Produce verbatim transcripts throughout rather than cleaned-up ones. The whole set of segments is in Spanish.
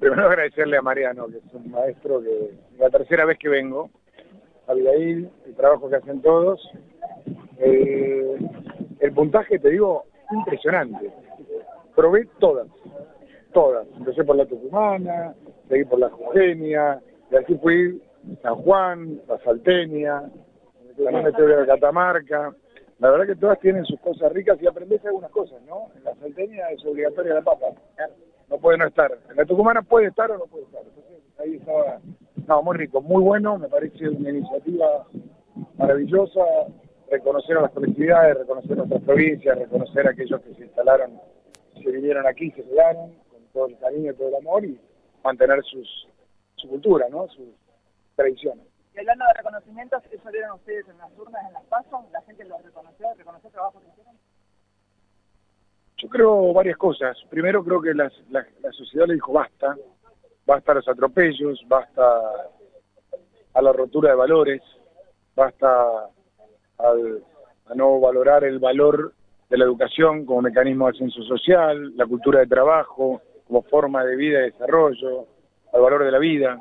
Primero agradecerle a Mariano, que es un maestro que es la tercera vez que vengo, a Abigail, el trabajo que hacen todos. Eh, el puntaje, te digo, impresionante. Probé todas, todas. Empecé por la tucumana, seguí por la jujeña, y así fui San Juan, la salteña, también me tuve de Catamarca. La verdad que todas tienen sus cosas ricas y aprendés algunas cosas, ¿no? En la salteña es obligatoria la papa. No puede no estar. En la tucumana puede estar o no puede estar. Entonces, ahí estaba, no, muy rico, muy bueno, me parece una iniciativa maravillosa, reconocer a las colectividades, reconocer a nuestras provincias, reconocer a aquellos que se instalaron, se vinieron aquí, se quedaron, con todo el cariño y todo el amor, y mantener sus, su cultura, ¿no? Sus tradiciones. Y hablando de reconocimientos, ¿eso vieron ustedes en las urnas, en las PASO? ¿La gente los reconoció, reconoció el trabajo que hicieron? Yo creo varias cosas. Primero, creo que la, la, la sociedad le dijo basta, basta a los atropellos, basta a la rotura de valores, basta al, a no valorar el valor de la educación como mecanismo de ascenso social, la cultura de trabajo como forma de vida y desarrollo, al valor de la vida.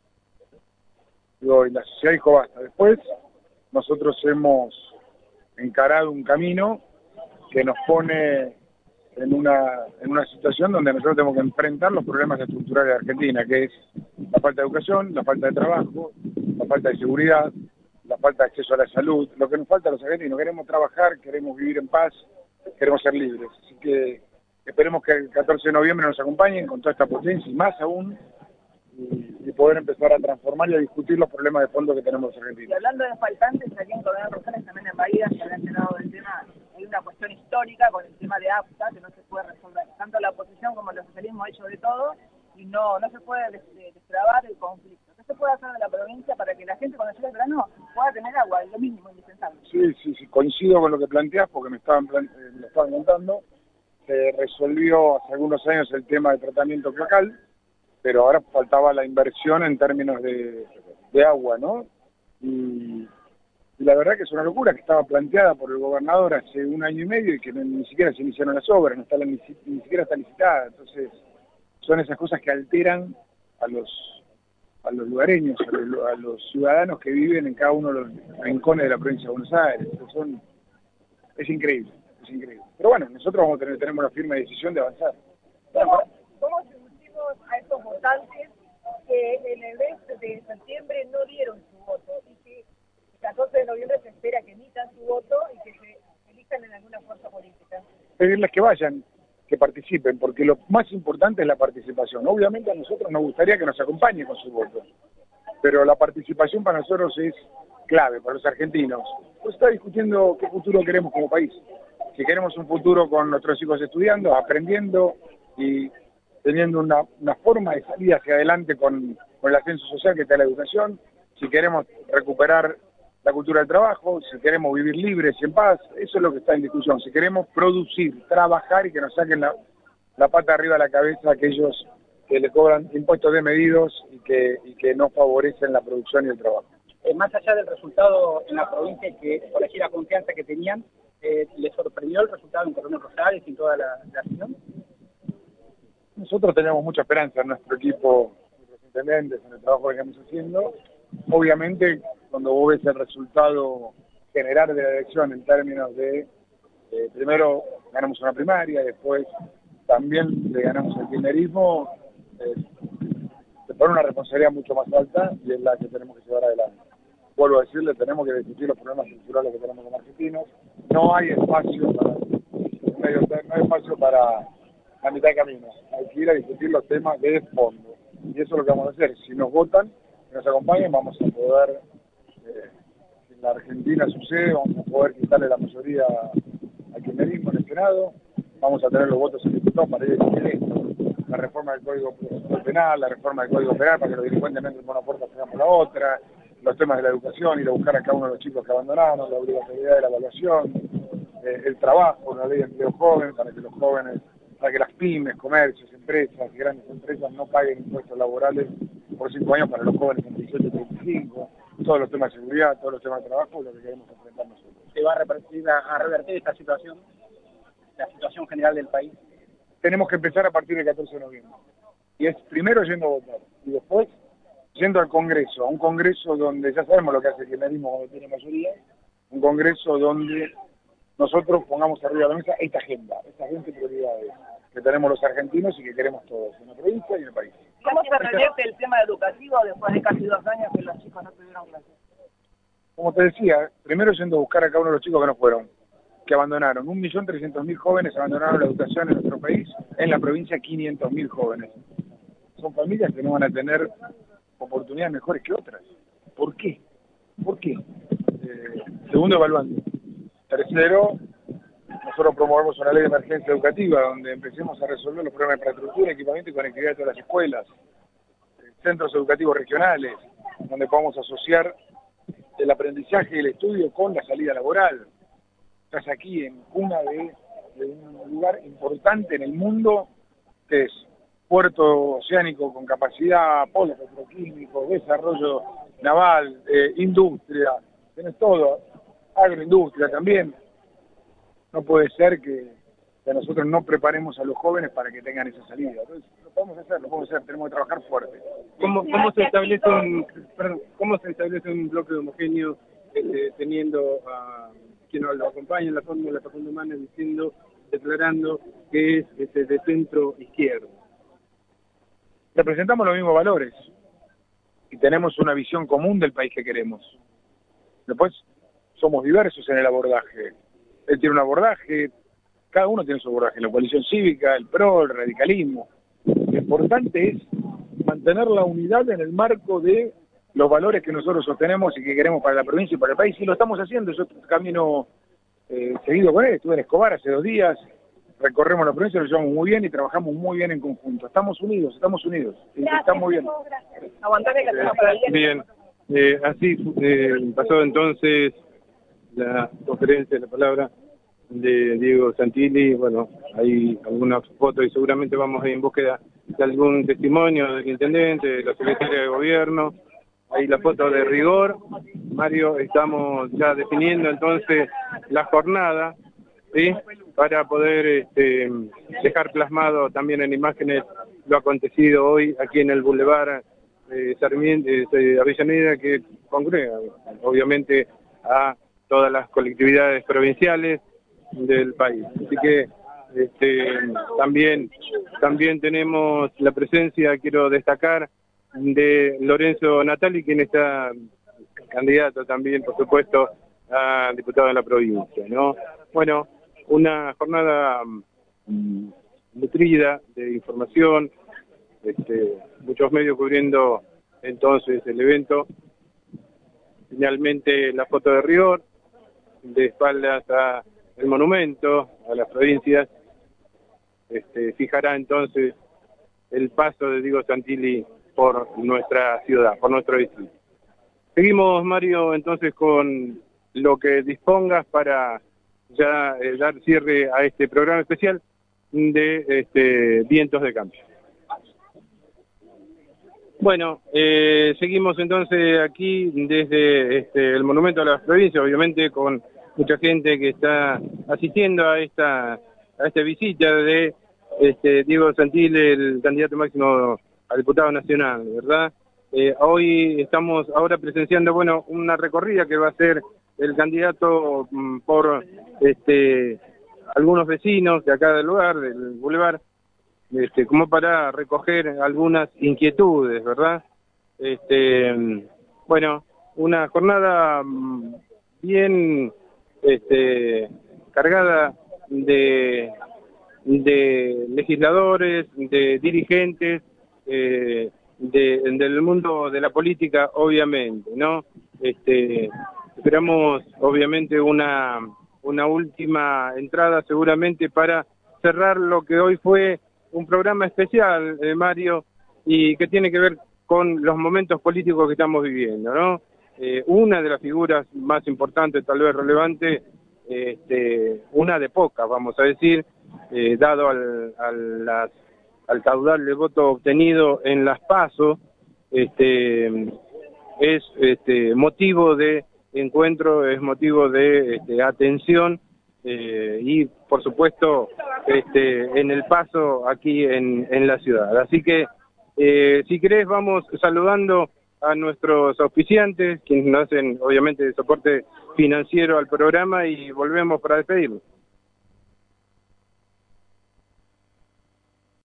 Digo, y la sociedad dijo basta. Después, nosotros hemos encarado un camino que nos pone en una en una situación donde nosotros tenemos que enfrentar los problemas estructurales de Argentina, que es la falta de educación, la falta de trabajo, la falta de seguridad, la falta de acceso a la salud, lo que nos falta a los argentinos. Queremos trabajar, queremos vivir en paz, queremos ser libres. Así que esperemos que el catorce de noviembre nos acompañen con toda esta potencia y más aún, y, y poder empezar a transformar y a discutir los problemas de fondo que tenemos los argentinos. Y hablando de faltantes, aquí en Coronel Rosales, también en Bahía, se había enterado del tema. Hay una cuestión histórica con el tema de AFTA que no se puede resolver. Tanto la oposición como el socialismo ha hecho de todo y no no se puede destrabar el conflicto. ¿Qué se puede hacer de la provincia para que la gente cuando llegue el verano pueda tener agua? Es lo mínimo, indispensable. Sí, sí, sí, coincido con lo que planteás porque me estaban plan eh, me lo estaban contando. Se resolvió hace algunos años el tema de tratamiento cloacal, pero ahora faltaba la inversión en términos de, de agua, ¿no? Y, y la verdad que es una locura que estaba planteada por el gobernador hace un año y medio y que no, ni siquiera se iniciaron las obras, no está la, ni, ni siquiera está licitada. Entonces, son esas cosas que alteran a los a los lugareños, a los, a los ciudadanos que viven en cada uno de los rincones de la provincia de Buenos Aires. Entonces son, es increíble, es increíble. Pero bueno, nosotros vamos a tener, tenemos la firme decisión de avanzar. ¿Cómo, cómo seducimos a estos votantes que en el mes de septiembre no dieron su voto y que el catorce de noviembre se espera que emitan su voto y que se elijan en alguna fuerza política? Pedirles que vayan, que participen, porque lo más importante es la participación. Obviamente a nosotros nos gustaría que nos acompañen con sus votos, pero la participación para nosotros es clave, para los argentinos. Pues está discutiendo qué futuro queremos como país. Si queremos un futuro con nuestros hijos estudiando, aprendiendo y teniendo una, una forma de salir hacia adelante con, con el ascenso social que está la educación, si queremos recuperar la cultura del trabajo, si queremos vivir libres y en paz, eso es lo que está en discusión. Si queremos producir, trabajar y que nos saquen la, la pata arriba de la cabeza a aquellos que le cobran impuestos desmedidos y que, y que no favorecen la producción y el trabajo. Eh, más allá del resultado en la provincia y que por allí la confianza que tenían, eh, ¿les sorprendió el resultado en Coronel Rosales y en toda la, la región? Nosotros tenemos mucha esperanza en nuestro equipo, nuestros intendentes, en el trabajo que estamos haciendo. Obviamente, cuando vos ves el resultado general de la elección en términos de, eh, primero ganamos una primaria, después también le ganamos el kirchnerismo, eh, se pone una responsabilidad mucho más alta y es la que tenemos que llevar adelante. Vuelvo a decirle, tenemos que discutir los problemas estructurales que tenemos como argentinos. No hay espacio para, no hay, no hay espacio para la mitad de camino. Hay que ir a discutir los temas de fondo. Y eso es lo que vamos a hacer. Si nos votan, si nos acompañan, vamos a poder, eh, si en la Argentina sucede, vamos a poder quitarle la mayoría al kirchnerismo en el Senado, vamos a tener los votos en diputados para ir a discutir esto. La reforma del Código Penal, la reforma del Código Penal para que los delincuentes no entren por una puerta y salgan por la otra, los temas de la educación, ir a buscar a cada uno de los chicos que abandonaron, la obligatoriedad de la evaluación, eh, el trabajo, una ley de empleo joven para que los jóvenes, para que las pymes, comercios, empresas y grandes empresas no paguen impuestos laborales por cinco años para los jóvenes entre dieciocho y treinta y cinco, todos los temas de seguridad, todos los temas de trabajo, lo que queremos enfrentar nosotros. ¿Se va a revertir, a revertir esta situación, la situación general del país? Tenemos que empezar a partir del catorce de noviembre. Y es primero yendo a votar, y después yendo al Congreso, a un Congreso donde ya sabemos lo que hace el kirchnerismo cuando tiene mayoría, un Congreso donde nosotros pongamos arriba de la mesa esta agenda, estas veinte prioridades que tenemos los argentinos y que queremos todos, en la provincia y en el país. ¿Cómo se revierte el tema educativo después de casi dos años que los chicos no tuvieron clases? Como te decía, primero yendo a buscar a cada uno de los chicos que no fueron, que abandonaron. un millón trescientos mil jóvenes abandonaron la educación en nuestro país, en la provincia quinientos mil jóvenes. Son familias que no van a tener oportunidades mejores que otras. ¿Por qué? ¿Por qué? Eh, segundo, evaluando. Tercero, nosotros promovemos una ley de emergencia educativa donde empecemos a resolver los problemas de infraestructura, equipamiento y conectividad de todas las escuelas, centros educativos regionales, donde podamos asociar el aprendizaje y el estudio con la salida laboral. Estás aquí en cuna de, de un lugar importante en el mundo, que es puerto oceánico con capacidad, polo petroquímico, desarrollo naval, eh, industria, tienes todo, agroindustria también. No puede ser que, que nosotros no preparemos a los jóvenes para que tengan esa salida. Entonces, lo podemos hacer, lo podemos hacer, tenemos que trabajar fuerte. ¿Cómo, cómo se establece un, perdón, cómo se establece un bloque homogéneo este, teniendo a quien lo acompaña en la fórmula Facundo Manes diciendo, declarando que es este, de centro izquierdo? Representamos los mismos valores y tenemos una visión común del país que queremos. Después somos diversos en el abordaje. Él tiene un abordaje, cada uno tiene su abordaje, la coalición cívica, el P R O, el radicalismo. Lo importante es mantener la unidad en el marco de los valores que nosotros sostenemos y que queremos para la provincia y para el país, y lo estamos haciendo. Yo camino eh, seguido con él, estuve en Escobar hace dos días, recorremos la provincia, lo llevamos muy bien y trabajamos muy bien en conjunto. Estamos unidos, estamos unidos, y está muy bien. Bien, eh, así eh, pasó entonces la conferencia, la palabra de Diego Santilli. Bueno, hay algunas fotos y seguramente vamos a ir en búsqueda de algún testimonio del intendente, de la secretaria de gobierno. Ahí la foto de rigor. Mario, estamos ya definiendo entonces la jornada, ¿sí?, para poder este, dejar plasmado también en imágenes lo acontecido hoy aquí en el Boulevard eh, Sarmiento, eh, Avellaneda, que congrega obviamente a todas las colectividades provinciales del país. Así que este, también, también tenemos la presencia, quiero destacar, de Lorenzo Natali, quien está candidato también, por supuesto, a diputado de la provincia, ¿no? Bueno, una jornada um, nutrida de información, este, muchos medios cubriendo entonces el evento. Finalmente la foto de rigor, de espaldas a el monumento, a las provincias, este, fijará entonces el paso de Diego Santilli por nuestra ciudad, por nuestro distrito. Seguimos, Mario, entonces con lo que dispongas para ya eh, dar cierre a este programa especial de este, Vientos de Cambio. Bueno, eh, seguimos entonces aquí desde este, el Monumento a las Provincias, obviamente con mucha gente que está asistiendo a esta a esta visita de este, Diego Santilli, el candidato máximo a diputado nacional, ¿verdad? Eh, hoy estamos ahora presenciando, bueno, una recorrida que va a hacer el candidato mm, por este algunos vecinos de acá del lugar, del Boulevard, este, como para recoger algunas inquietudes, ¿verdad? Este, bueno, una jornada bien este, cargada de, de legisladores, de dirigentes, eh, de, del mundo de la política, obviamente, ¿no? Este, esperamos, obviamente, una, una última entrada seguramente para cerrar lo que hoy fue un programa especial, eh, Mario, y que tiene que ver con los momentos políticos que estamos viviendo, ¿no? Eh, una de las figuras más importantes, tal vez relevante, este, una de pocas, vamos a decir, eh, dado al, al, las, al caudal de voto obtenido en las PASO, este, es este, motivo de encuentro, es motivo de este, atención, eh, y por supuesto este, en el paso aquí en, en la ciudad. Así que Eh, si querés, vamos saludando a nuestros auspiciantes, quienes nos hacen, obviamente, soporte financiero al programa, y volvemos para despedirnos.